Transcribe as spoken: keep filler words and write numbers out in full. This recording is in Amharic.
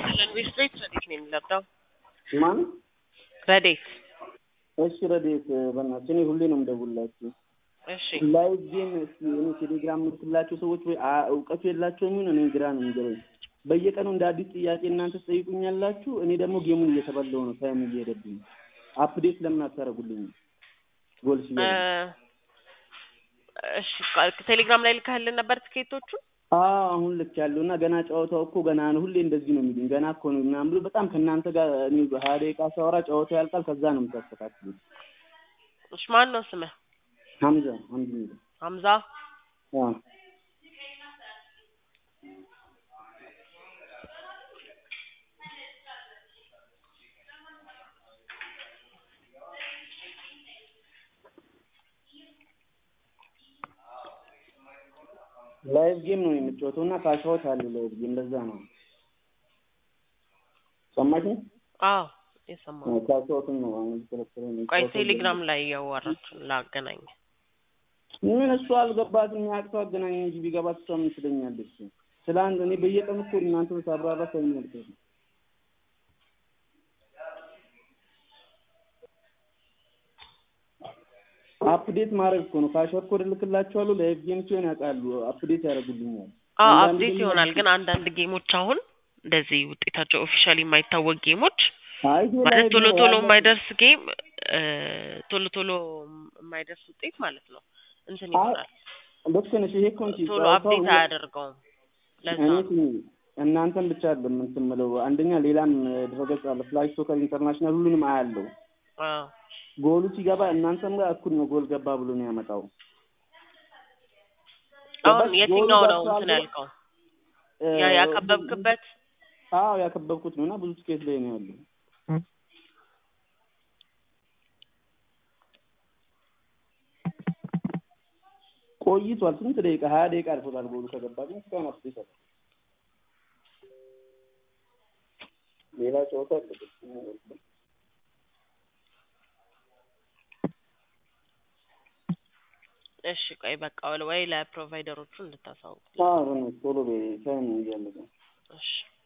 ኢንቨስትሬት ረዴት ነው የሚለብዳው ማን ረዴት እሺ ረዴት በእናትህ እኔ ሁሌ ነው የምደውልላችሁ እሺ ላይቭ ጌም እኔ ቴሌግራም ምትላችሁ ሰዎች ወይ እውቀቱ የላችሁም እኔ ግራ ነው የሚገባኝ በየቀኑ እንደ አዲስ ጥያቄ እናንተ ትጠይቁኛላችሁ እኔ ደግሞ ጌሙን እየተበላው ነው ታይም እየሄደብኝ አፕዴት ለምን አታረጉልኝ ጎልሽ እሺ ቴሌግራም ላይ ልከህልን ነበር ትኬቶቹ አዎ አሁን ልክ ያለውና ገና ጨዋታው እኮ ገና ነው ሁሌ እንደዚህ ነው የሚሉኝ ገና እኮ ነው ምናምን ብሎ በጣም ከናንተ ጋር እኔ ሃያ ደቂቃ ሳወራ ጨዋታው ያልቃል ከዛ ነው የምታስተካክሉት እሺ ማን ነው ስምህ ሐምዛ ሐምዛ ሐምዛ አዎ ላይቭ ጌም ነው የምትጫወተውና ካሻውት አለ ላይቭ ጌም ለዛ ነው ሰማሽ አዎ የሰማው ካሻውት ነው አሁን ተለክተን ቆይ ቴሌግራም ላይ ያወራችሁ ላገናኝ ምን እሱ አልገባትም ያቅተው አገናኝ እንጂ ቢገባት እሷ ምን ትለኛለች ስላንተ እኔ በየቀኑ እኮ እናንተ ታብራራ ሰውኛለች አፕዴት ማድረግ እኮ ነው ካሸር ኮድ ልክላችኋለሁ ላይቭ ጌም ሲሆን ያውቃሉ አፕዴት ያደርጉልኛል አዎ አፕዴት ይሆናል ግን አንዳንድ ጌሞች አሁን እንደዚህ ውጤታቸው ኦፊሻሊ የማይታወቅ ጌሞች ማለት ቶሎ ቶሎ የማይደርስ ጌም ቶሎ ቶሎ የማይደርስ ውጤት ማለት ነው እንትን ይሆናል ልክ ነሽ ይሄ ኮንቲ ቶሎ አፕዴት አያደርገውም ለዛ እናንተን ብቻ አይደለም እንትን ምለው አንደኛ ሌላም ድረገጽ አለ ፍላሽ ሶከር ኢንተርናሽናል ሁሉንም አያለው አዎ ጎሉ ሲገባ እናንተም ጋር እኩል ነው ጎል ገባ ብሎ ነው ያመጣው አሁን የትኛው ነው እንትን ያልከው ያ ያከበብክበት አዎ ያከበብኩት ነውና ብዙ ትኬት ላይ ነው ያለው ቆይቷል ስንት ደቂቃ ሃያ ደቂቃ አልፎታል ጎሉ ከገባ ግን እስካሁን አፍጥቷል ሌላ ጨዋታ አለ እሺ ቆይ በቃ ወይ ለፕሮቫይደሮቹ እንድታሳውቁ አዎ ነው ቶሎ በይ ታይም እያለቀ እሺ